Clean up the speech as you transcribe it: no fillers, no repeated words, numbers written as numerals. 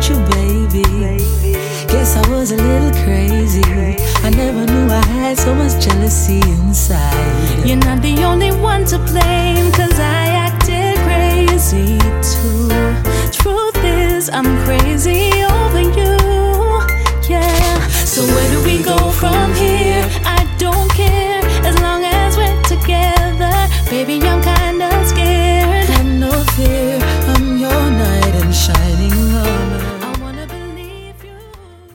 want you, baby. Guess I was a little crazy. I never knew I had so much jealousy inside. You're not the only one to blame.